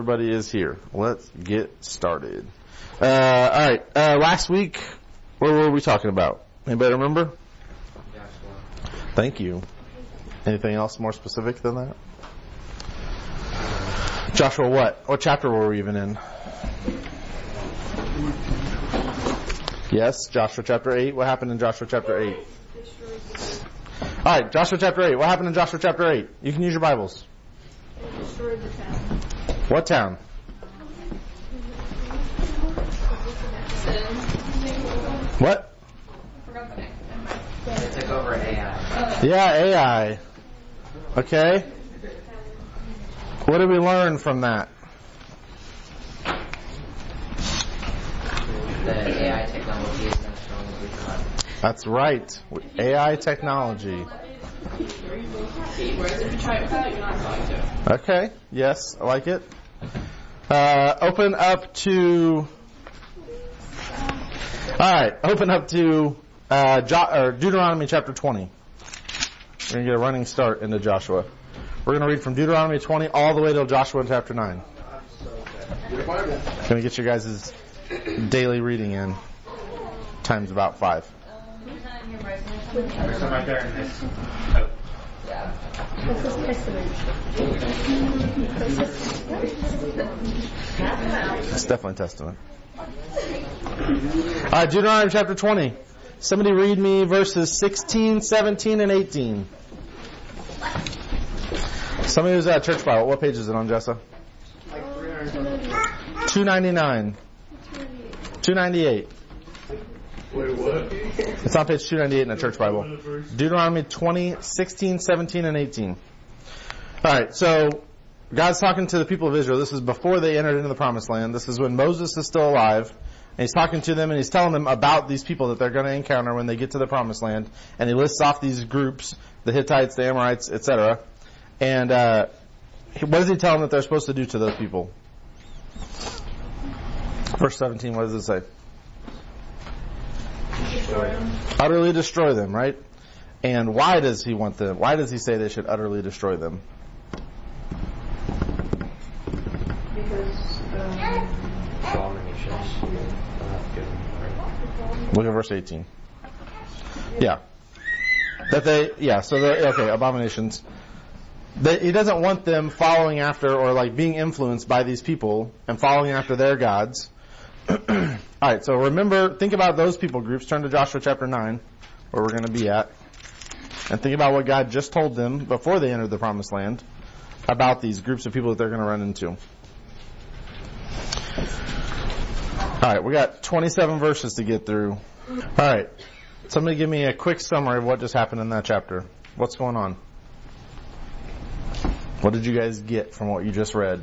Everybody is here. Let's get started. All right. Last week, what were we talking about? Anybody remember? Joshua. Thank you. Anything else more specific than that? Joshua, what? What chapter were we even in? Yes, Joshua chapter 8. What happened in Joshua chapter 8? All right, Joshua chapter 8. What happened in Joshua chapter 8? You can use your Bibles. They destroyed the town. What town? What? I forgot the name. They took over AI. Yeah, AI. Okay. What did we learn from that? The AI technology is not as strong as we thought. That's right. AI technology. Whereas if you try it without, you're not going to. Okay. Yes, I like it. Open up to. All right. Open up to Deuteronomy chapter 20. We're going to get a running start into Joshua. We're going to read from Deuteronomy 20 all the way till Joshua chapter 9. Going to get you guys' daily reading in. Times about 5. There's some right there in this. Oh. Yeah. It's definitely Testament. All right, Deuteronomy chapter 20. Somebody read me verses 16, 17, and 18. Somebody who's at Church Bible. What page is it on, Jessa? 299. 298. Wait, what? It's on page 298 in the Church Bible. Deuteronomy 20, 16, 17, and 18. All right, so God's talking to the people of Israel. This is before they entered into the Promised Land. This is when Moses is still alive. And he's talking to them and he's telling them about these people that they're going to encounter when they get to the Promised Land. And he lists off these groups, the Hittites, the Amorites, etc. And what does he tell them that they're supposed to do to those people? Verse 17, what does it say? Destroy them. Utterly destroy them, right? And why does he want them? Why does he say they should utterly destroy them? Because Abominations. Look at verse 18. Yeah. Okay, abominations. He doesn't want them following after or like being influenced by these people and following after their gods. Alright, so think about those people groups. Turn to Joshua chapter 9, where we're going to be at. And think about what God just told them before they entered the Promised Land about these groups of people that they're going to run into. Alright, we got 27 verses to get through. Alright, somebody give me a quick summary of what just happened in that chapter. What's going on? What did you guys get from what you just read?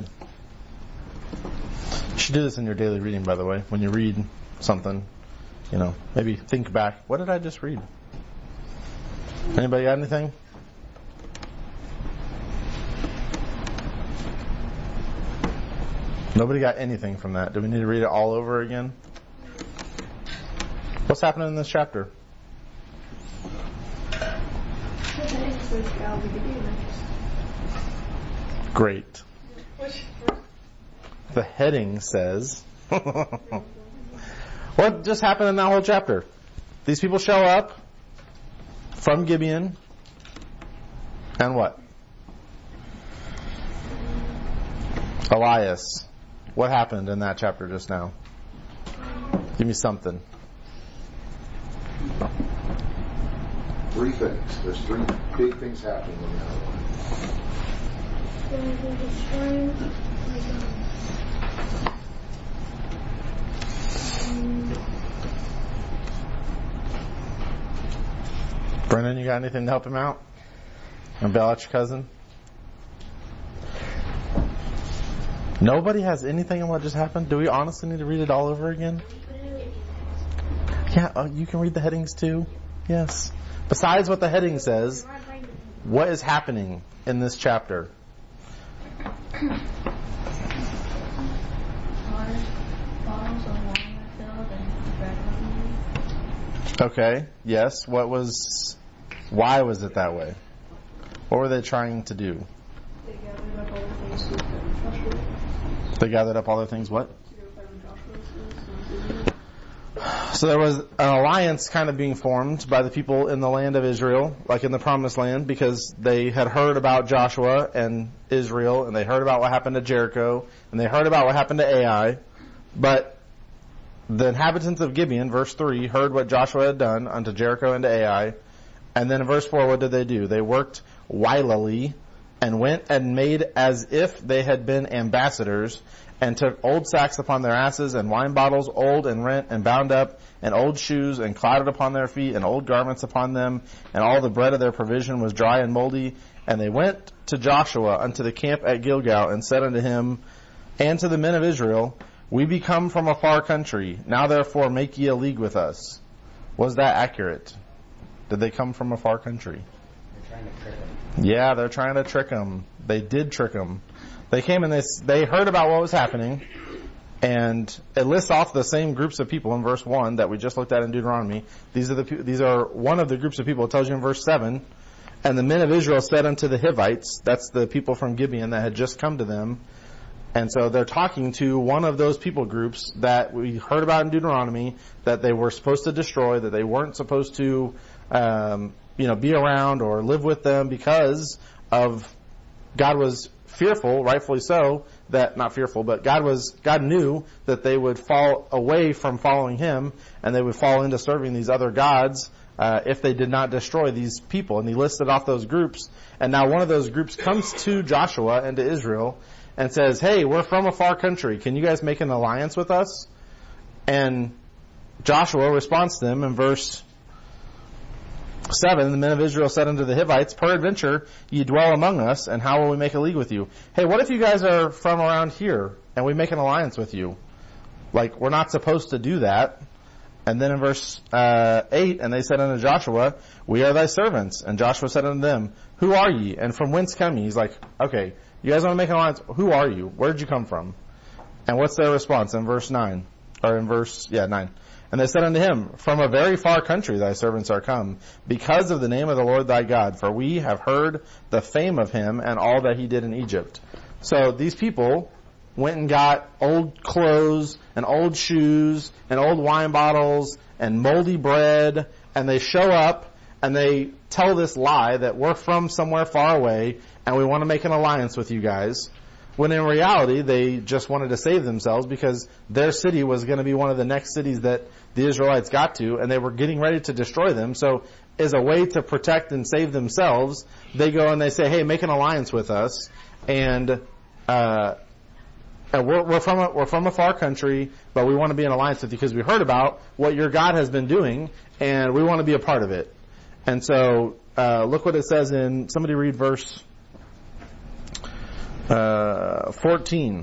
You should do this in your daily reading, by the way. When you read something, maybe think back. What did I just read? Anybody got anything? Nobody got anything from that. Do we need to read it all over again? What's happening in this chapter? Great. The heading says, what just happened in that whole chapter? These people show up from Gibeon, and what? Elias. What happened in that chapter just now? Give me something. 3 things. There's 3 big things happening in the other one. Brennan, you got anything to help him out? And bail out your cousin? Nobody has anything on what just happened? Do we honestly need to read it all over again? Yeah, you can read the headings too. Yes. Besides what the heading says, what is happening in this chapter? Okay, yes. Why was it that way? What were they trying to do? They gathered up all their things. What? To go fight with Joshua. So there was an alliance kind of being formed by the people in the land of Israel, like in the Promised Land, because they had heard about Joshua and Israel, and they heard about what happened to Jericho, and they heard about what happened to Ai. But the inhabitants of Gibeon, verse 3, heard what Joshua had done unto Jericho and to Ai. And then in verse 4, what did they do? They worked wilily and went and made as if they had been ambassadors, and took old sacks upon their asses, and wine bottles old and rent and bound up, and old shoes, and clouded upon their feet, and old garments upon them, and all the bread of their provision was dry and moldy. And they went to Joshua unto the camp at Gilgal, and said unto him, and to the men of Israel, We be come from a far country, now therefore make ye a league with us. Was that accurate? Did they come from a far country? They're trying to trick him. Yeah, they're trying to trick them. They did trick them. They came and they heard about what was happening, and it lists off the same groups of people in verse 1 that we just looked at in Deuteronomy. These are one of the groups of people. It tells you in verse 7, and the men of Israel said unto the Hivites, that's the people from Gibeon that had just come to them, and so they're talking to one of those people groups that we heard about in Deuteronomy, that they were supposed to destroy, that they weren't supposed to be around or live with them, because of God was fearful, rightfully so, that not fearful, but God knew that they would fall away from following Him, and they would fall into serving these other gods if they did not destroy these people. And He listed off those groups, and now one of those groups comes to Joshua and to Israel and says, "Hey, we're from a far country. Can you guys make an alliance with us?" And Joshua responds to them in verse 7, the men of Israel said unto the Hivites, Peradventure ye dwell among us, and how will we make a league with you? Hey, what if you guys are from around here, and we make an alliance with you? Like, we're not supposed to do that. And then in verse 8, and they said unto Joshua, We are thy servants. And Joshua said unto them, Who are ye, and from whence come ye? He's like, okay, you guys want to make an alliance? Who are you? Where did you come from? And what's their response in verse 9? Or in verse 9. And they said unto him, From a very far country thy servants are come, because of the name of the Lord thy God, for we have heard the fame of him and all that he did in Egypt. So these people went and got old clothes and old shoes and old wine bottles and moldy bread, and they show up and they tell this lie that we're from somewhere far away and we want to make an alliance with you guys. When in reality, they just wanted to save themselves, because their city was going to be one of the next cities that the Israelites got to, and they were getting ready to destroy them. So as a way to protect and save themselves, they go and they say, hey, make an alliance with us, and we're from a far country, but we want to be in alliance with you because we heard about what your God has been doing, and we want to be a part of it. And so look what it says in, somebody read verse 14.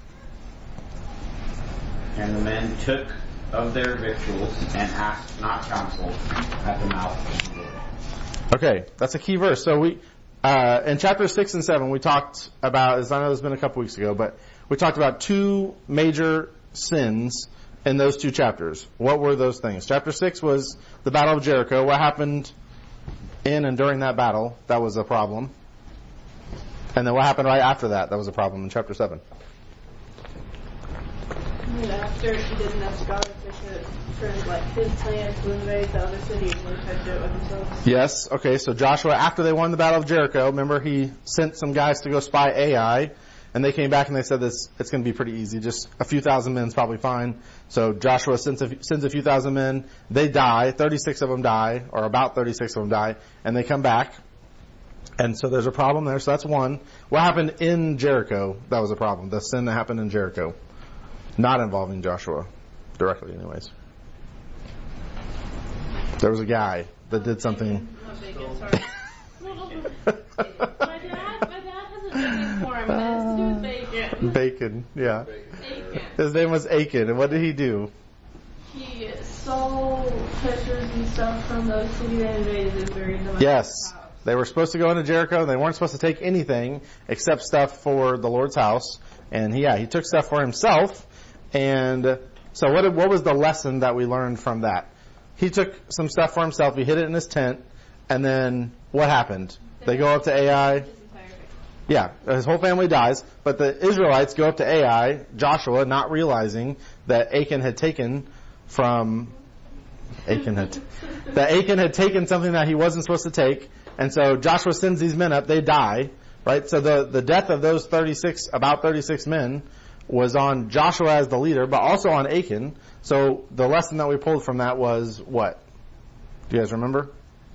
And the men took of their victuals and asked not counsel at the mouth of the Lord. Okay, that's a key verse. So we, in chapter 6 and 7, we talked about, as I know it's been a couple weeks ago, but we talked about two major sins in those two chapters. What were those things? Chapter 6 was the Battle of Jericho. What happened in and during that battle? That was a problem. And then what happened right after that? That was a problem in chapter 7. And after he didn't ask God for like his plan to invade the other cities, and they tried to do it with themselves. Yes. Okay. So Joshua, after they won the Battle of Jericho, remember he sent some guys to go spy Ai, and they came back and they said it's going to be pretty easy. Just a few thousand men is probably fine. So Joshua sends a few thousand men. They die. 36 of them die, or about 36 of them die, and they come back. And so there's a problem there. So that's one. What happened in Jericho? That was a problem. The sin that happened in Jericho. Not involving Joshua. Directly, anyways. There was a guy that did something. Not bacon, sorry. My dad has a bacon for him. It has to do with bacon. Bacon, yeah. Bacon. His name was Achan, and what did he do? He stole treasures and stuff from those cities that invaded and buried them. Yes. They were supposed to go into Jericho, and they weren't supposed to take anything except stuff for the Lord's house. And he took stuff for himself. And so what was the lesson that we learned from that? He took some stuff for himself, he hid it in his tent, and then what happened? They go up to Ai. Yeah, his whole family dies, but the Israelites go up to Ai, Joshua, not realizing that Achan had taken something that he wasn't supposed to take, and so Joshua sends these men up, they die, right? So the death of those about 36 men was on Joshua as the leader, but also on Achan. So the lesson that we pulled from that was what? Do you guys remember?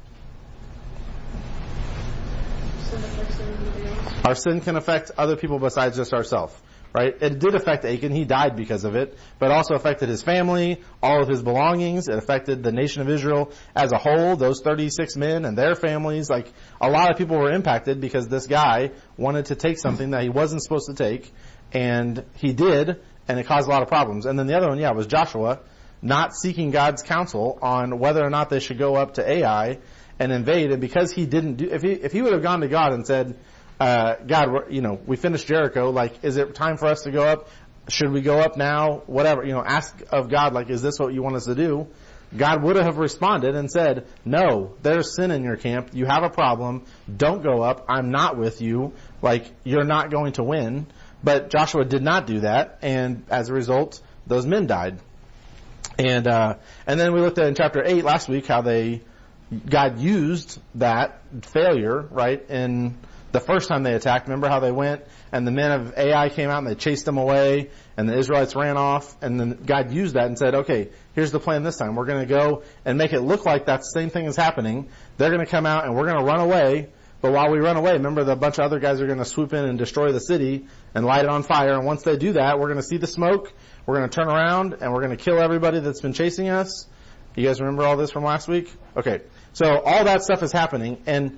Our sin can affect other people besides just ourselves, right? It did affect Achan. He died because of it, but it also affected his family, all of his belongings. It affected the nation of Israel as a whole, those 36 men and their families. Like, a lot of people were impacted because this guy wanted to take something that he wasn't supposed to take, and he did, and it caused a lot of problems. And then the other one, was Joshua, not seeking God's counsel on whether or not they should go up to Ai and invade. And because he didn't do, if he would have gone to God and said, God, we finished Jericho, like, is it time for us to go up? Should we go up now? Whatever, ask of God, like, is this what you want us to do? God would have responded and said, no, there's sin in your camp. You have a problem. Don't go up. I'm not with you. Like, you're not going to win. But Joshua did not do that, and as a result, those men died. And then we looked at in chapter 8 last week how God used that failure, right, in the first time they attacked. Remember how they went and the men of Ai came out and they chased them away and the Israelites ran off, and then God used that and said, okay, here's the plan this time. We're going to go and make it look like that same thing is happening. They're going to come out and we're going to run away. But while we run away, remember the bunch of other guys are going to swoop in and destroy the city and light it on fire. And once they do that, we're going to see the smoke. We're going to turn around and we're going to kill everybody that's been chasing us. You guys remember all this from last week? Okay. So all that stuff is happening, and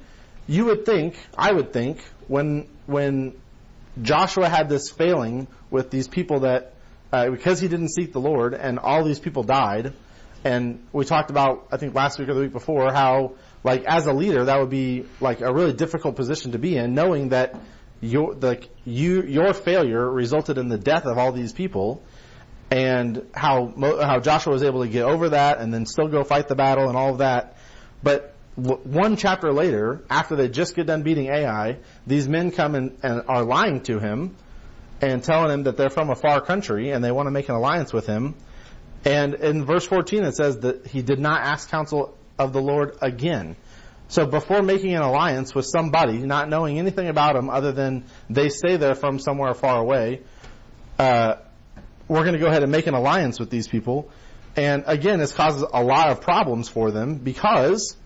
I would think, when Joshua had this failing with these people that, because he didn't seek the Lord and all these people died, and we talked about, I think last week or the week before, how, like, as a leader, that would be like a really difficult position to be in, knowing that your failure resulted in the death of all these people, and how Joshua was able to get over that and then still go fight the battle and all of that. But one chapter later, after they just get done beating Ai, these men come and are lying to him and telling him that they're from a far country and they want to make an alliance with him. And in verse 14 it says that he did not ask counsel of the Lord again. So before making an alliance with somebody, not knowing anything about them other than they say they're from somewhere far away, we're going to go ahead and make an alliance with these people. And again, this causes a lot of problems for them because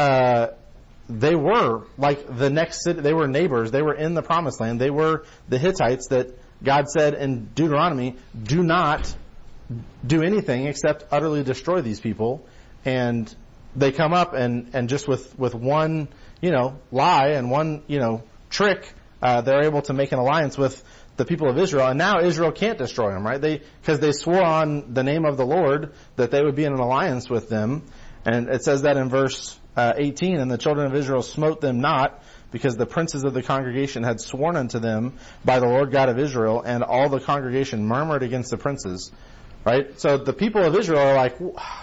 they were like the next city. They were neighbors. They were in the promised land. They were the Hittites that God said in Deuteronomy, do not do anything except utterly destroy these people. And they come up and just with one, lie and one, trick, they're able to make an alliance with the people of Israel. And now Israel can't destroy them, right? Because they swore on the name of the Lord that they would be in an alliance with them. And it says that in verse 18, and the children of Israel smote them not, because the princes of the congregation had sworn unto them by the Lord God of Israel, and all the congregation murmured against the princes. Right? So the people of Israel are like,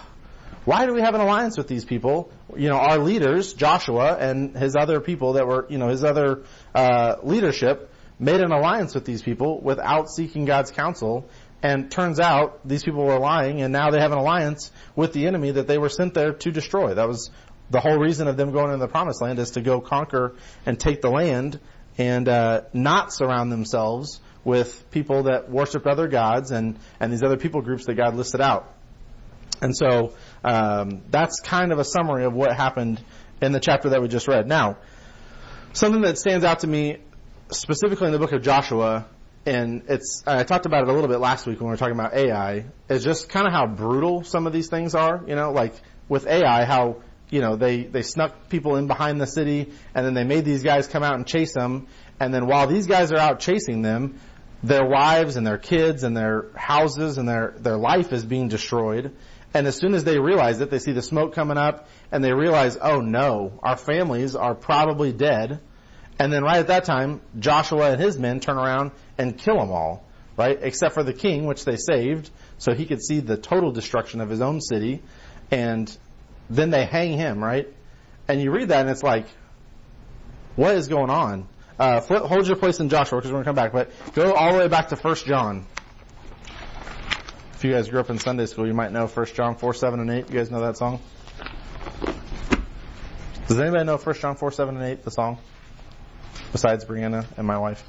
why do we have an alliance with these people? Our leaders, Joshua and his other people that were, his other leadership, made an alliance with these people without seeking God's counsel. And turns out these people were lying, and now they have an alliance with the enemy that they were sent there to destroy. That was the whole reason of them going into the promised land, is to go conquer and take the land and not surround themselves with people that worship other gods and these other people groups that God listed out. And so that's kind of a summary of what happened in the chapter that we just read. Now, something that stands out to me specifically in the book of Joshua, and I talked about it a little bit last week when we were talking about Ai, is just kind of how brutal some of these things are. Like with Ai, how they snuck people in behind the city, and then they made these guys come out and chase them. And then while these guys are out chasing them, their wives and their kids and their houses and their life is being destroyed. And as soon as they realize it, they see the smoke coming up, and they realize, oh no, our families are probably dead. And then right at that time, Joshua and his men turn around and kill them all, right? Except for the king, which they saved, so he could see the total destruction of his own city. And then they hang him, right? And you read that and it's like, what is going on? hold your place in Joshua because we're going to come back, but go all the way back to 1 John. If you guys grew up in Sunday school, you might know 1 John 4, 7, and 8. You guys know that song? Does anybody know 1 John 4, 7, and 8, the song? Besides Brianna and my wife.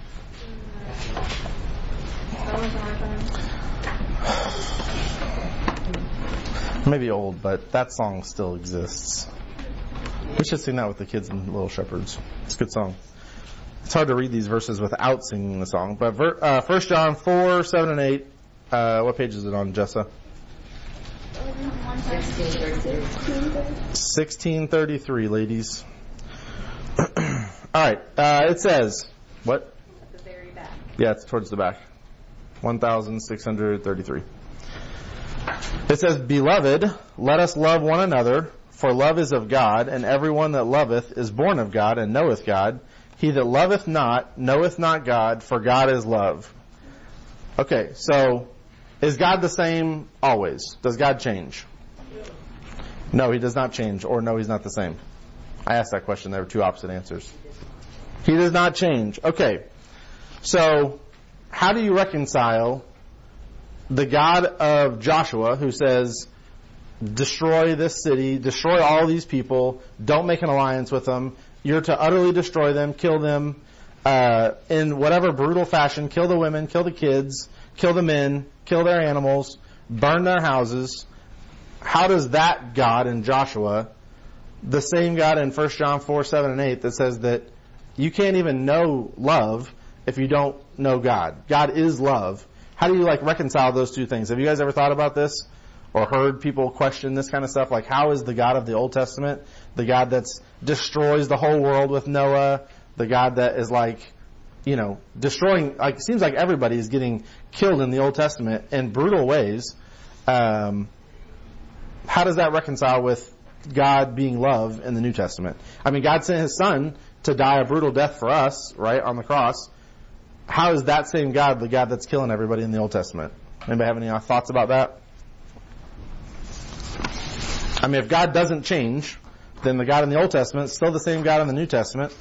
Maybe old, but that song still exists. We should sing that with the kids in Little Shepherds. It's a good song. It's hard to read these verses without singing the song. But 1 John 4, 7, and 8. What page is it on, Jessa? 1633, ladies. Alright, it says, what? At the very back. Yeah, it's towards the back. 1633. It says, Beloved, let us love one another, for love is of God, and everyone that loveth is born of God and knoweth God. He that loveth not knoweth not God, for God is love. Okay, so is God the same always? Does God change? No, He does not change, or no, He's not the same. I asked that question. There were two opposite answers. He does not change. Okay, so how do you reconcile the God of Joshua who says, destroy this city, destroy all these people, don't make an alliance with them, you're to utterly destroy them, kill them in whatever brutal fashion, kill the women, kill the kids, kill the men, kill their animals, burn their houses. How does that God in Joshua, the same God in 1 John 4, 7, and 8 that says that you can't even know love if you don't know God. God is love. How do you reconcile those two things? Have you guys ever thought about this or heard people question this kind of stuff? Like, how is the God of the Old Testament, the God that destroys the whole world with Noah, the God that is destroying, it seems like everybody is getting killed in the Old Testament in brutal ways. How does that reconcile with God being love in the New Testament? I mean, God sent His Son to die a brutal death for us, right, on the cross. How is that same God the God that's killing everybody in the Old Testament? Anybody have any thoughts about that? I mean, if God doesn't change, then the God in the Old Testament is still the same God in the New Testament.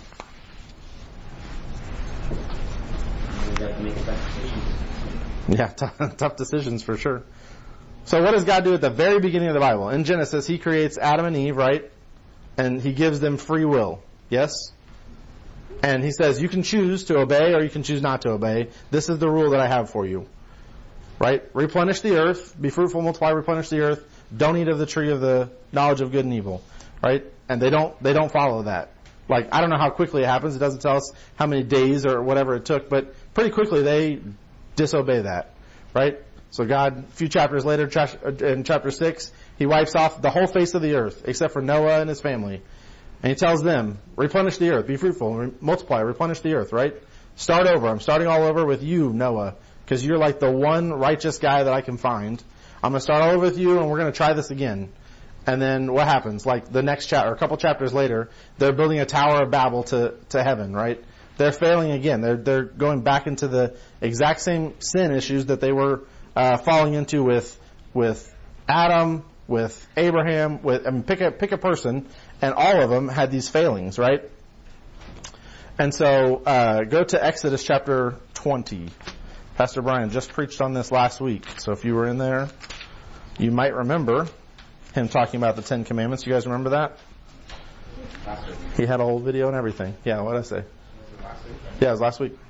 We have to make a tough decision. Yeah, tough decisions for sure. So what does God do at the very beginning of the Bible? In Genesis, He creates Adam and Eve, right? And He gives them free will. Yes? And He says, you can choose to obey or you can choose not to obey. This is the rule that I have for you. Right? Replenish the earth. Be fruitful, multiply, replenish the earth. Don't eat of the tree of the knowledge of good and evil. Right? And they don't follow that. I don't know how quickly it happens. It doesn't tell us how many days or whatever it took, but pretty quickly they disobey that. Right? So God, a few chapters later, in chapter 6, He wipes off the whole face of the earth, except for Noah and his family. And He tells them, replenish the earth, be fruitful, multiply, replenish the earth, right? Start over. I'm starting all over with you, Noah, because you're like the one righteous guy that I can find. I'm going to start all over with you, and we're going to try this again. And then what happens? The next chapter, a couple chapters later, they're building a Tower of Babel to heaven, right? They're failing again. They're going back into the exact same sin issues that they were falling into with Adam, with Abraham, pick a person, and all of them had these failings, right? And so go to Exodus chapter 20. Pastor Brian just preached on this last week, so if you were in there, you might remember him talking about the 10 Commandments. You guys remember that? Last week. He had a whole video and everything. Yeah, what did I say? Was it last week? Yeah, it was last week.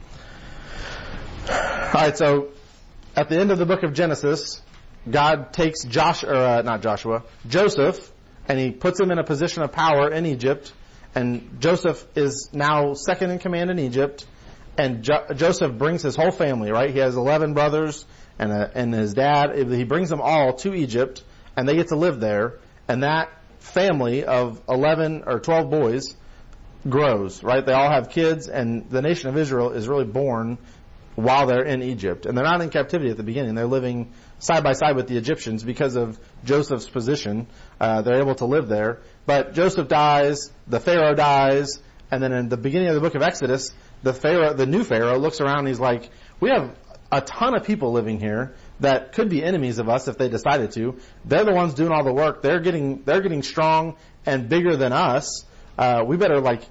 Alright, so at the end of the book of Genesis, God takes Joseph, and He puts him in a position of power in Egypt, and Joseph is now second in command in Egypt, and Joseph brings his whole family, right? He has 11 brothers and his dad. He brings them all to Egypt, and they get to live there, and that family of 11 or 12 boys grows, right? They all have kids, and the nation of Israel is really born while they're in Egypt. And they're not in captivity at the beginning. They're living side by side with the Egyptians because of Joseph's position. They're able to live there. But Joseph dies, the Pharaoh dies, and then in the beginning of the book of Exodus, the new Pharaoh looks around and he's like, we have a ton of people living here that could be enemies of us if they decided to. They're the ones doing all the work. They're getting strong and bigger than us. We better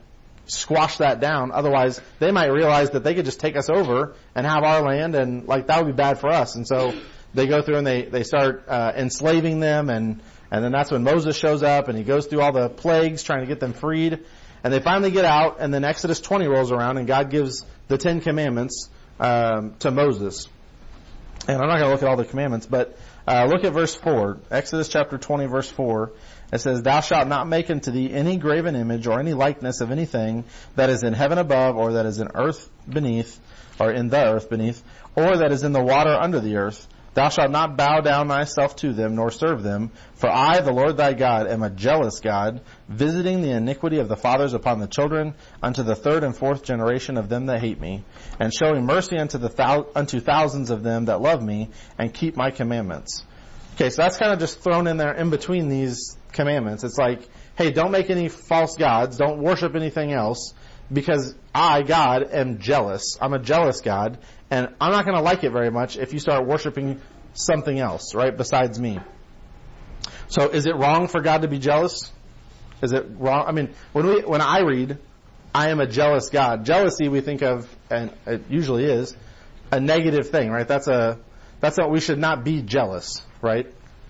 squash that down. Otherwise, they might realize that they could just take us over and have our land, and like that would be bad for us. And so they go through and they start enslaving them, and then that's when Moses shows up and he goes through all the plagues trying to get them freed. And they finally get out, and then Exodus 20 rolls around, and God gives the 10 Commandments to Moses. And I'm not going to look at all the commandments, but look at verse 4. Exodus chapter 20, verse 4. It says, "Thou shalt not make unto thee any graven image or any likeness of anything that is in heaven above, or that is in earth beneath, or in the earth beneath, or that is in the water under the earth. Thou shalt not bow down thyself to them, nor serve them. For I, the Lord thy God, am a jealous God, visiting the iniquity of the fathers upon the children, unto the third and fourth generation of them that hate me, and showing mercy unto thousands of them that love me, and keep my commandments." Okay, so that's kind of just thrown in there in between these commandments. It's like, hey, don't make any false gods, don't worship anything else, because I, God, am jealous. I'm a jealous God, and I'm not going to like it very much if you start worshiping something else, right, besides me. So is it wrong for God to be jealous? Is it wrong? I mean, when I read, I am a jealous God, jealousy we think of, and it usually is, a negative thing, right? That's what we should not be jealous, right?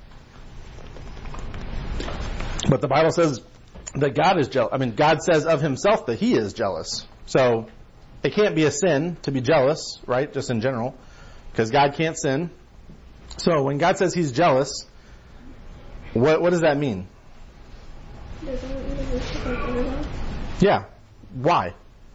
But the Bible says that God is jealous. I mean, God says of himself that he is jealous. So it can't be a sin to be jealous, right? Just in general, because God can't sin. So when God says he's jealous, what does that mean? Yeah. Why?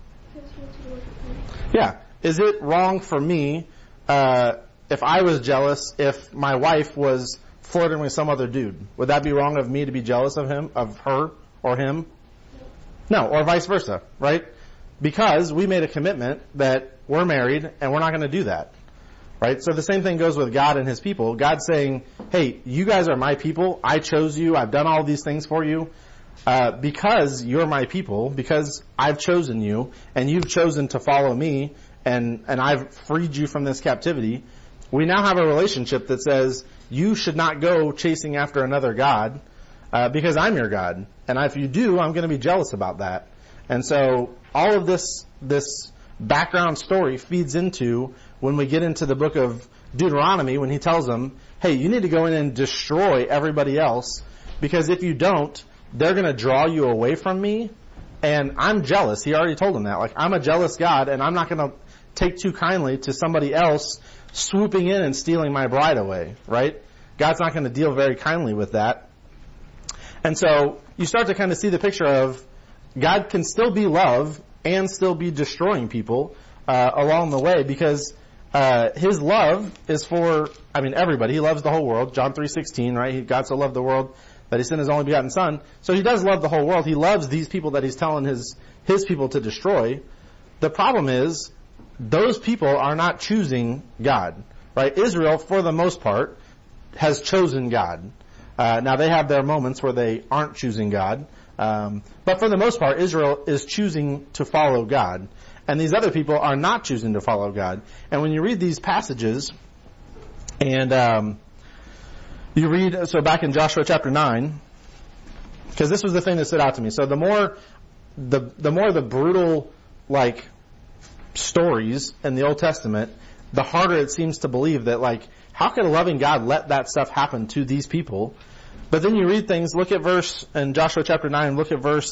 Yeah. Is it wrong for me if I was jealous if my wife was flirting with some other dude? Would that be wrong of me to be jealous of him, of her, or him? No, or vice versa, right? Because we made a commitment that we're married and we're not going to do that, right? So the same thing goes with God and his people. God's saying, hey, you guys are my people. I chose you. I've done all these things for you because you're my people, because I've chosen you and you've chosen to follow me, and I've freed you from this captivity. We now have a relationship that says you should not go chasing after another God because I'm your God. And if you do, I'm going to be jealous about that. And so all of this background story feeds into when we get into the book of Deuteronomy, when he tells them, hey, you need to go in and destroy everybody else, because if you don't, they're going to draw you away from me, and I'm jealous. He already told them that. Like, I'm a jealous God, and I'm not going to take too kindly to somebody else swooping in and stealing my bride away, right? God's not going to deal very kindly with that. And so you start to kind of see the picture of God can still be love and still be destroying people along the way, because his love is for, everybody. He loves the whole world. John 3:16, right? God so loved the world that he sent his only begotten son. So he does love the whole world. He loves these people that he's telling his people to destroy. The problem is, those people are not choosing God, right? Israel, for the most part, has chosen God. Now they have their moments where they aren't choosing God. But for the most part, Israel is choosing to follow God. And these other people are not choosing to follow God. And when you read these passages, and you read, so back in Joshua chapter 9, because this was the thing that stood out to me. So the more the brutal, like, stories in the Old Testament, the harder it seems to believe that, like, how could a loving God let that stuff happen to these people? But then you read things, look at verse, in Joshua chapter 9, look at verse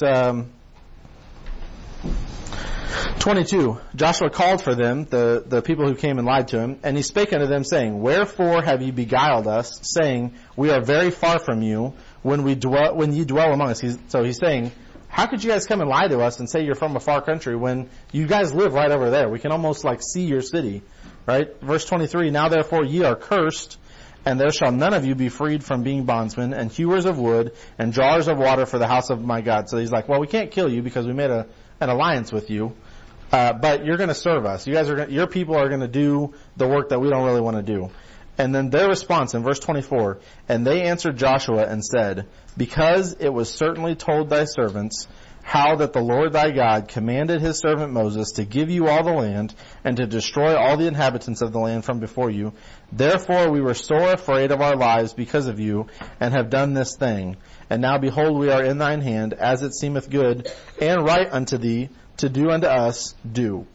22. Joshua called for them, the people who came and lied to him, and he spake unto them, saying, Wherefore have ye beguiled us, saying, We are very far from you, when ye dwell among us? So he's saying, how could you guys come and lie to us and say you're from a far country when you guys live right over there? We can almost like see your city, right? Verse 23, Now therefore ye are cursed, and there shall none of you be freed from being bondsmen, and hewers of wood, and drawers of water for the house of my God. So he's like, well, we can't kill you because we made an alliance with you, but you're going to serve us. Your people are going to do the work that we don't really want to do. And then their response in verse 24, And they answered Joshua and said, Because it was certainly told thy servants how that the Lord thy God commanded his servant Moses to give you all the land and to destroy all the inhabitants of the land from before you. Therefore we were sore afraid of our lives because of you, and have done this thing. And now behold, we are in thine hand, as it seemeth good and right unto thee, to do unto us, do.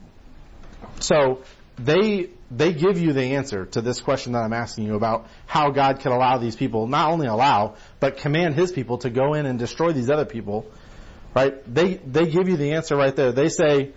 So they give you the answer to this question that I'm asking you about how God could allow these people, not only allow, but command his people to go in and destroy these other people, right? They give you the answer right there. They say,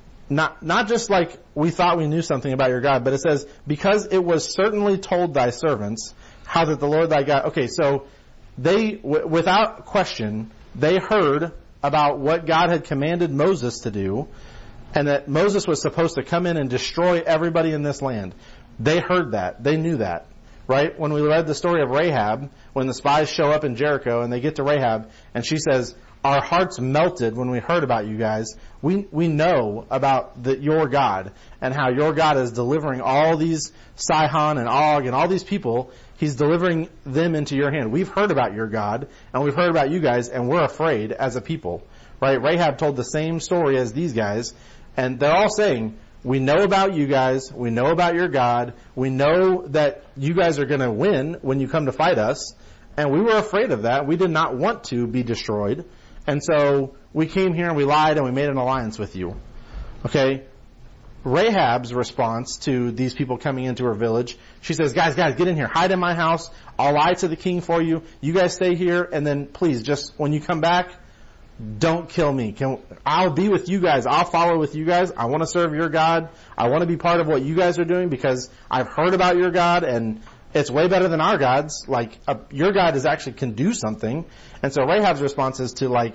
not just like we thought we knew something about your God, but it says, because it was certainly told thy servants how that the Lord thy God. Okay, so they, without question, they heard about what God had commanded Moses to do, and that Moses was supposed to come in and destroy everybody in this land. They heard that. They knew that. Right? When we read the story of Rahab, when the spies show up in Jericho and they get to Rahab, and she says, our hearts melted when we heard about you guys. We know about your God and how your God is delivering all these Sihon and Og and all these people. He's delivering them into your hand. We've heard about your God and we've heard about you guys, and we're afraid as a people. Right? Rahab told the same story as these guys, and they're all saying, we know about you guys. We know about your God. We know that you guys are going to win when you come to fight us. And we were afraid of that. We did not want to be destroyed. And so we came here and we lied and we made an alliance with you. Okay? Rahab's response to these people coming into her village, she says, guys, get in here. Hide in my house. I'll lie to the king for you. You guys stay here. And then please, just when you come back, don't kill me. I'll be with you guys. I'll follow with you guys. I want to serve your God. I want to be part of what you guys are doing because I've heard about your God and it's way better than our gods. Like, your God can do something. And so Rahab's response is to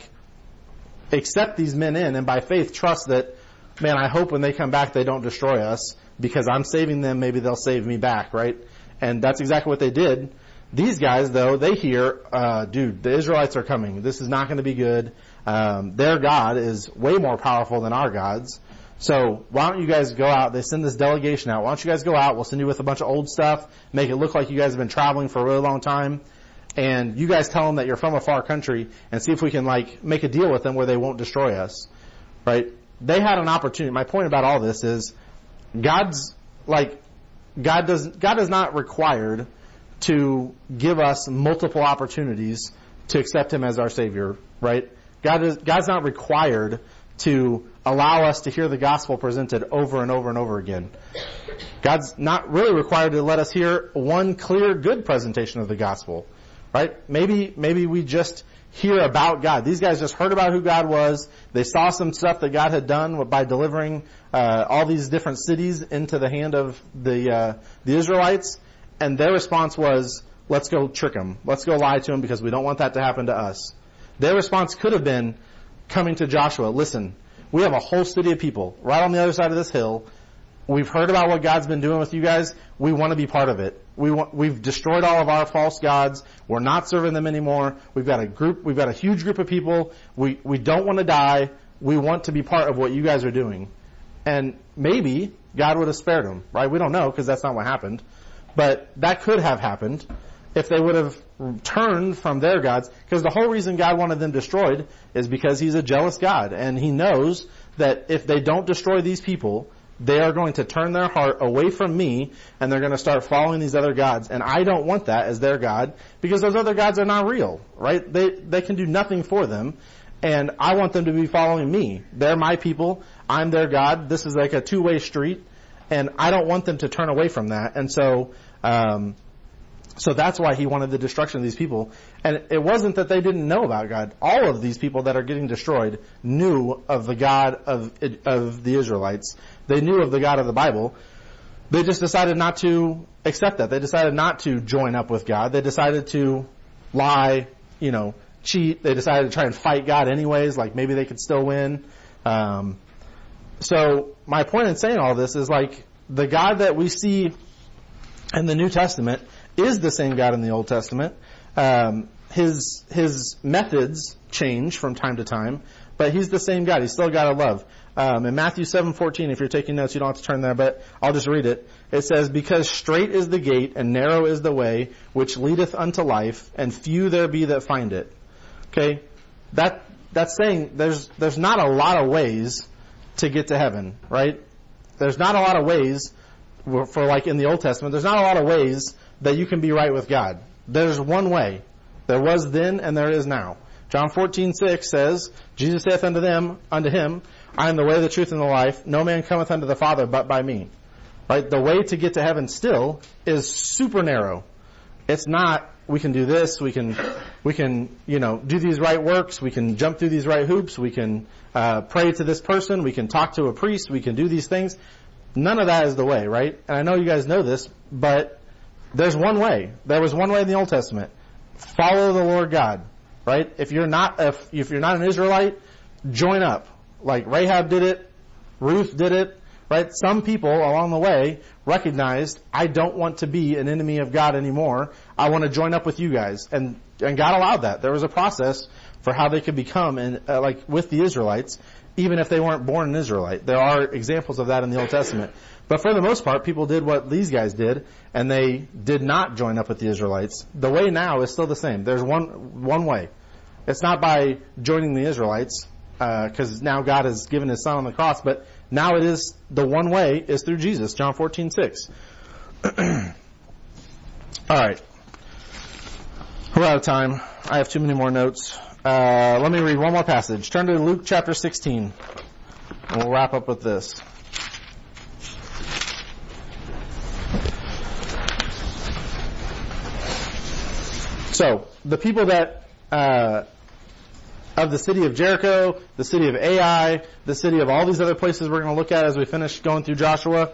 accept these men in and by faith trust that, man, I hope when they come back they don't destroy us because I'm saving them. Maybe they'll save me back, right? And that's exactly what they did. These guys, though, they hear, dude, the Israelites are coming. This is not going to be good. Their God is way more powerful than our gods. So why don't you guys go out? They send this delegation out. Why don't you guys go out? We'll send you with a bunch of old stuff, make it look like you guys have been traveling for a really long time. And you guys tell them that you're from a far country and see if we can make a deal with them where they won't destroy us. Right? They had an opportunity. My point about all this is God is not required to give us multiple opportunities to accept him as our Savior, right? God's not required to allow us to hear the gospel presented over and over and over again. God's not really required to let us hear one clear, good presentation of the gospel, right? Maybe we just hear about God. These guys just heard about who God was. They saw some stuff that God had done by delivering all these different cities into the hand of the Israelites. And their response was, let's go trick them. Let's go lie to them because we don't want that to happen to us. Their response could have been coming to Joshua, listen, we have a whole city of people right on the other side of this hill. We've heard about what God's been doing with you guys. We want to be part of it. We've destroyed all of our false gods. We're not serving them anymore. We've got a huge group of people. We don't want to die. We want to be part of what you guys are doing. And maybe God would have spared them, right? We don't know because that's not what happened. But that could have happened if they would have turned from their gods. Because the whole reason God wanted them destroyed is because he's a jealous God. And he knows that if they don't destroy these people, they are going to turn their heart away from me and they're going to start following these other gods. And I don't want that as their God because those other gods are not real, right? They can do nothing for them. And I want them to be following me. They're my people. I'm their God. This is like a two-way street. And I don't want them to turn away from that. And so that's why he wanted the destruction of these people. And it wasn't that they didn't know about God. All of these people that are getting destroyed knew of the God of the Israelites. They knew of the God of the Bible. They just decided not to accept that. They decided not to join up with God. They decided to lie, cheat. They decided to try and fight God anyways, like maybe they could still win. So my point in saying all this is the God that we see in the New Testament is the same God in the Old Testament. His methods change from time to time, but he's the same God. He's still God of love. In Matthew 7:14, if you're taking notes, you don't have to turn there, but I'll just read it. It says, because straight is the gate and narrow is the way which leadeth unto life, and few there be that find it. Okay? That's saying there's not a lot of ways to get to heaven, right? There's not a lot of ways for in the Old Testament, there's not a lot of ways that you can be right with God. There's one way. There was then and there is now. John 14:6 says, Jesus saith unto him, I am the way, the truth, and the life. No man cometh unto the Father but by me. Right? The way to get to heaven still is super narrow. It's not, we can do this, we can, do these right works, we can jump through these right hoops, we can, pray to this person, we can talk to a priest, we can do these things. None of that is the way, right? And I know you guys know this, but there's one way. There was one way in the Old Testament. Follow the Lord God, right? If you're not an Israelite, join up. Like Rahab did it, Ruth did it, right? Some people along the way recognized, I don't want to be an enemy of God anymore. I want to join up with you guys. And God allowed that. There was a process for how they could become, with the Israelites, even if they weren't born an Israelite. There are examples of that in the Old Testament. But for the most part, people did what these guys did, and they did not join up with the Israelites. The way now is still the same. There's one way. It's not by joining the Israelites, because now God has given His Son on the cross, but now it is, the one way is through Jesus, John 14:6. Alright. We're out of time. I have too many more notes. Let me read one more passage. Turn to Luke chapter 16. And we'll wrap up with this. So, the people that, of the city of Jericho, the city of Ai, the city of all these other places we're going to look at as we finish going through Joshua,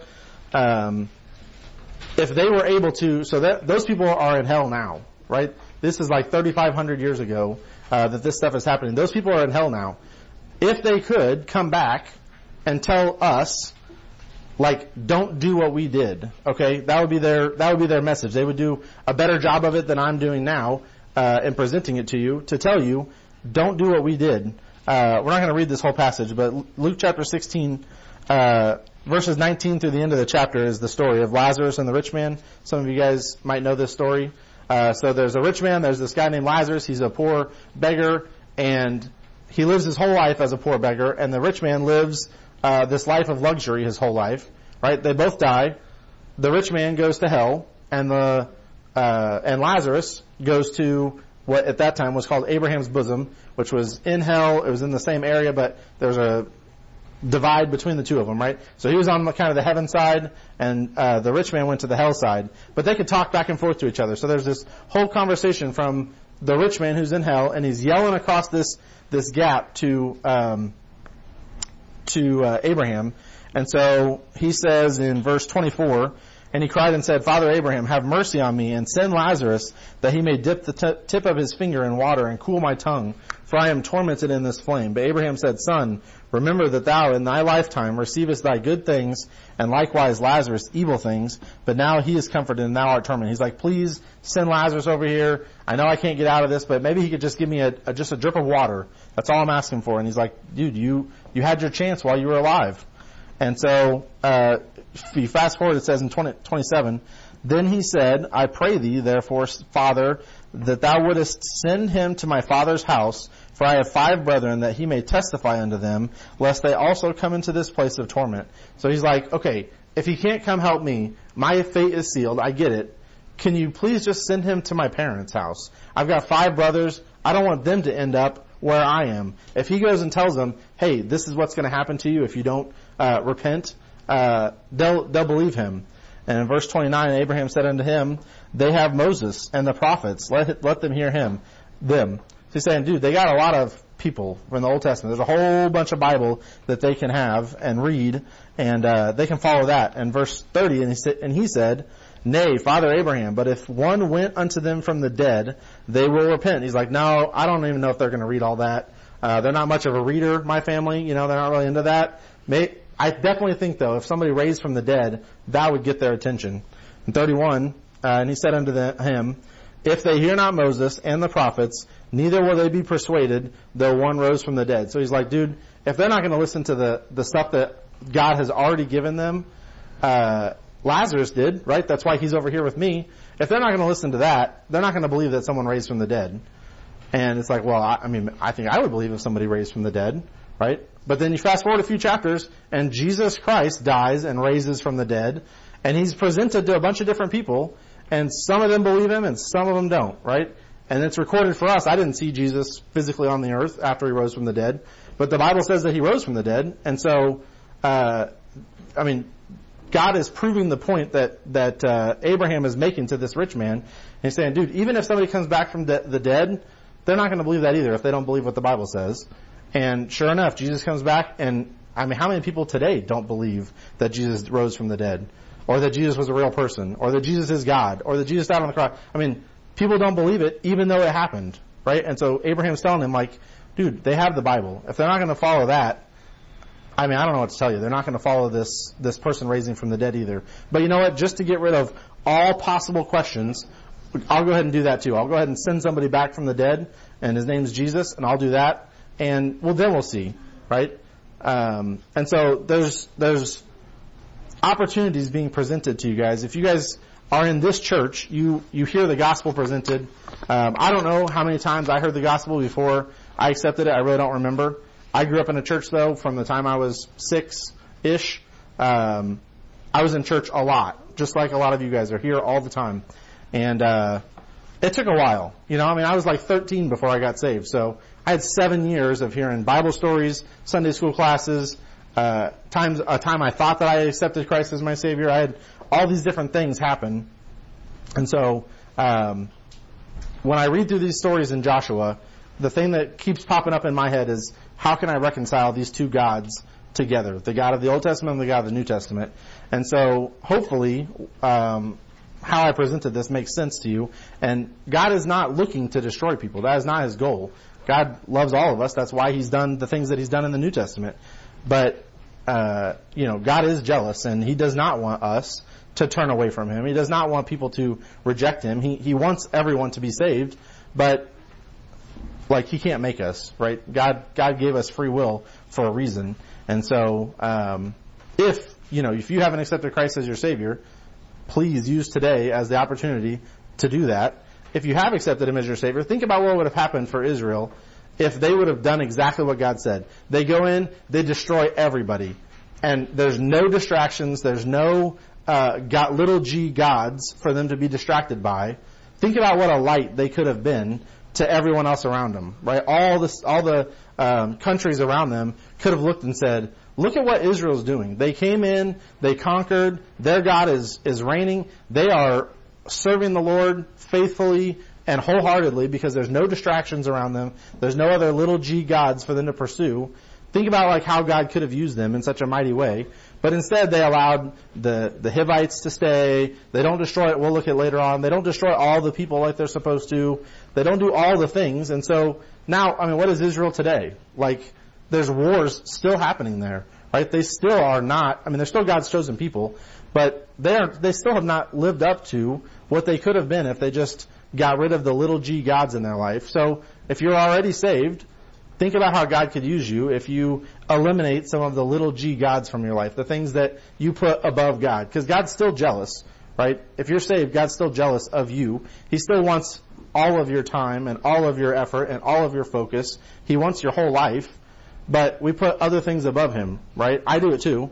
if they were able to, those people are in hell now, right? This is like 3,500 years ago, that this stuff is happening. Those people are in hell now. If they could come back and tell us, don't do what we did, okay? That would be their message. They would do a better job of it than I'm doing now, in presenting it to you, to tell you, don't do what we did. We're not going to read this whole passage, but Luke chapter 16, verses 19 through the end of the chapter is the story of Lazarus and the rich man. Some of you guys might know this story. So there's a rich man, there's this guy named Lazarus, he's a poor beggar, and he lives his whole life as a poor beggar, and the rich man lives this life of luxury his whole life, right? They both die. The rich man goes to hell, and Lazarus goes to what at that time was called Abraham's bosom, which was in hell. It was in the same area, but there was a divide between the two of them, right? So he was on kind of the heaven side, and the rich man went to the hell side. But they could talk back and forth to each other. So there's this whole conversation from the rich man who's in hell, and he's yelling across this gap to Abraham. And so he says in verse 24, and he cried and said, Father Abraham, have mercy on me, and send Lazarus, that he may dip the tip of his finger in water and cool my tongue, for I am tormented in this flame. But Abraham said, Son, remember that thou in thy lifetime receivest thy good things, and likewise Lazarus evil things, but now he is comforted and thou art tormented. He's like, please send Lazarus over here. I know I can't get out of this, but maybe he could just give me just a drip of water. That's all I'm asking for. And he's like, dude, you had your chance while you were alive. And so, if you fast forward, it says in 27, then he said, I pray thee, therefore, Father, that thou wouldest send him to my father's house, for I have 5 brethren, that he may testify unto them, lest they also come into this place of torment. So he's like, okay, if he can't come help me, my fate is sealed, I get it. Can you please just send him to my parents' house? I've got 5 brothers, I don't want them to end up where I am. If he goes and tells them, hey, this is what's going to happen to you if you don't repent, they'll believe him. And in verse 29, Abraham said unto him, they have Moses and the prophets, let them hear them. So he's saying, dude, they got a lot of people from the Old Testament. There's a whole bunch of Bible that they can have and read, and they can follow that. And verse 30, and he said, Nay, Father Abraham, but if one went unto them from the dead, they will repent. He's like, no, I don't even know if they're going to read all that. They're not much of a reader, my family. They're not really into that. I definitely think, though, if somebody raised from the dead, that would get their attention. In 31, and he said unto him, if they hear not Moses and the prophets, neither will they be persuaded, though one rose from the dead. So he's like, dude, if they're not going to listen to the stuff that God has already given them, Lazarus did, right? That's why he's over here with me. If they're not going to listen to that, they're not going to believe that someone raised from the dead. And it's like, well, I think I would believe if somebody raised from the dead, right? But then you fast forward a few chapters, and Jesus Christ dies and raises from the dead, and he's presented to a bunch of different people, and some of them believe him, and some of them don't, right? And it's recorded for us. I didn't see Jesus physically on the earth after he rose from the dead, But the Bible says that he rose from the dead. And so, God is proving the point that Abraham is making to this rich man. And he's saying, dude, even if somebody comes back from the dead, they're not going to believe that either if they don't believe what the Bible says. And sure enough, Jesus comes back, and how many people today don't believe that Jesus rose from the dead, or that Jesus was a real person, or that Jesus is God, or that Jesus died on the cross? People don't believe it, even though it happened, right? And so Abraham's telling him, like, dude, they have the Bible. If they're not going to follow that, I don't know what to tell you. They're not going to follow this person raising from the dead either. But you know what? Just to get rid of all possible questions, I'll go ahead and do that too. I'll go ahead and send somebody back from the dead, and his name's Jesus, and I'll do that. And then we'll see, right? And so there's opportunities being presented to you guys. If you guys are in this church, you hear the gospel presented. I don't know how many times I heard the gospel before I accepted it. I really don't remember. I grew up in a church, though, from the time I was 6-ish. I was in church a lot, just like a lot of you guys are here all the time. And it took a while. I was like 13 before I got saved. So I had 7 years of hearing Bible stories, Sunday school classes, a time I thought that I accepted Christ as my Savior. I had all these different things happen. And so when I read through these stories in Joshua, the thing that keeps popping up in my head is, how can I reconcile these two gods together? The God of the Old Testament and the God of the New Testament. And so hopefully how I presented this makes sense to you. And God is not looking to destroy people. That is not his goal. God loves all of us. That's why he's done the things that he's done in the New Testament. But, God is jealous, and he does not want us to turn away from him. He does not want people to reject him. He wants everyone to be saved, but he can't make us, right? God gave us free will for a reason. And so, if you haven't accepted Christ as your Savior, please use today as the opportunity to do that. If you have accepted him as your Savior, think about what would have happened for Israel if they would have done exactly what God said. They go in, they destroy everybody. And there's no distractions, there's no little g gods for them to be distracted by. Think about what a light they could have been to everyone else around them, right? All the countries around them could have looked and said, look at what Israel's doing. They came in, they conquered, their God is reigning, they are serving the Lord faithfully and wholeheartedly because there's no distractions around them. There's no other little g gods for them to pursue. Think about how God could have used them in such a mighty way. But instead they allowed the Hivites to stay. They don't destroy it. We'll look at later on. They don't destroy all the people like they're supposed to. They don't do all the things. And so now, what is Israel today? There's wars still happening there, right? They still are not, they're still God's chosen people, but they still have not lived up to what they could have been if they just got rid of the little g gods in their life. So if you're already saved, think about how God could use you if you eliminate some of the little g gods from your life, the things that you put above God. Because God's still jealous, right? If you're saved, God's still jealous of you. He still wants all of your time and all of your effort and all of your focus. He wants your whole life. But we put other things above him, right? I do it too.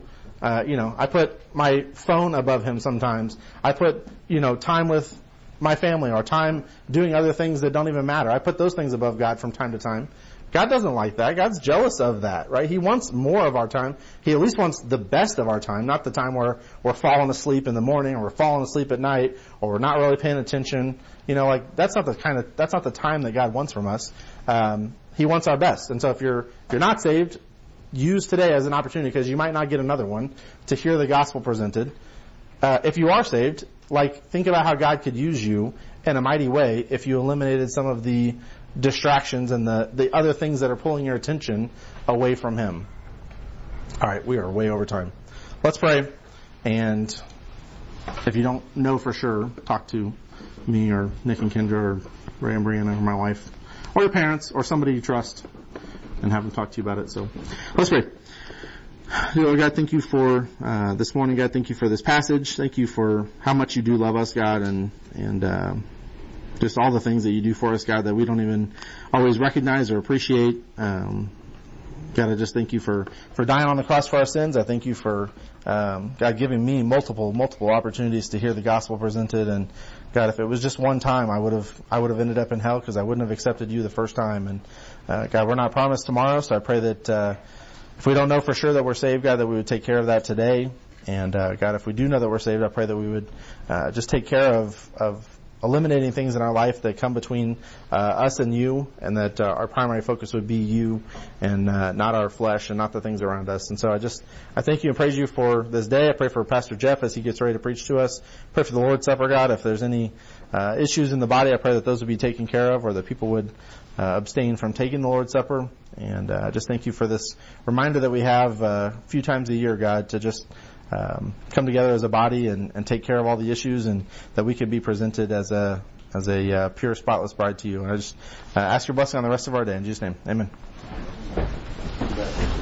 I put my phone above him sometimes. I put, time with my family or time doing other things that don't even matter. I put those things above God from time to time. God doesn't like that. God's jealous of that, right? He wants more of our time. He at least wants the best of our time, not the time where we're falling asleep in the morning or we're falling asleep at night or we're not really paying attention. That's not the time that God wants from us. He wants our best. And so if you're not saved, use today as an opportunity because you might not get another one to hear the gospel presented. If you are saved, think about how God could use you in a mighty way if you eliminated some of the distractions and the other things that are pulling your attention away from him. All right, we are way over time. Let's pray. And if you don't know for sure, talk to me or Nick and Kendra or Ray and Brianna or my wife or your parents or somebody you trust and have them talk to you about it. So let's pray. Lord God, thank you for this morning. God, thank you for this passage. Thank you for how much you do love us, God, and just all the things that you do for us, God, that we don't even always recognize or appreciate. God, I just thank you for dying on the cross for our sins. I thank you for, God, giving me multiple opportunities to hear the gospel presented. And God, if it was just one time, I would have ended up in hell because I wouldn't have accepted you the first time. And God, we're not promised tomorrow, so I pray that if we don't know for sure that we're saved, God, that we would take care of that today. And God, if we do know that we're saved, I pray that we would just take care of eliminating things in our life that come between us and you, and that our primary focus would be you and not our flesh and not the things around us. And so I thank you and praise you for this day. I pray for Pastor Jeff as he gets ready to preach to us. Pray for the Lord's Supper, God. If there's any issues in the body, I pray that those would be taken care of, or that people would abstain from taking the Lord's Supper. And I just thank you for this reminder that we have a few times a year, God, to just come together as a body and take care of all the issues, and that we could be presented as a pure, spotless bride to you. And I just ask your blessing on the rest of our day. In Jesus' name, amen.